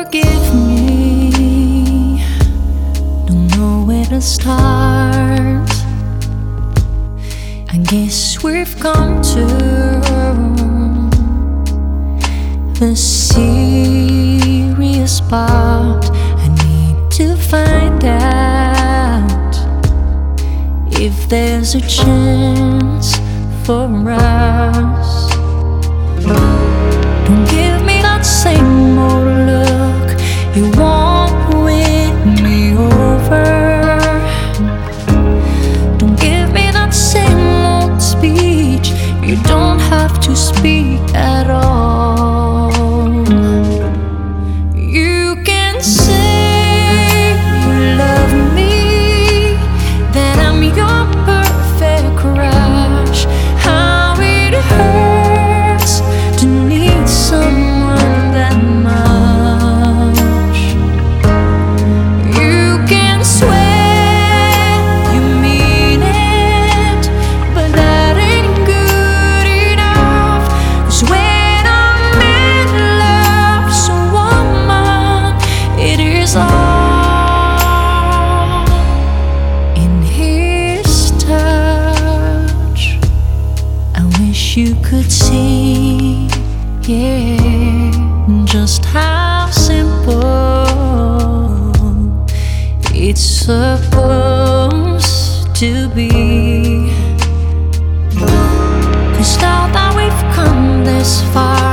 forgive me. Don't know where to start. I guess we've come to the serious part. I need to find out if there's a chance for us. Don't give me that same old look, you won't win me over. Don't give me that same old speech, you don't have to speak at all. You can say you love me, that I'm your perfect crush. How it hurts to need someone that much. You can swear you mean it, but that ain't good enough. 'Cause when I'm in love, so woman, it is all in his touch. I wish you could see, yeah, just how simple it's supposed to be. 'Cause now that we've come this far,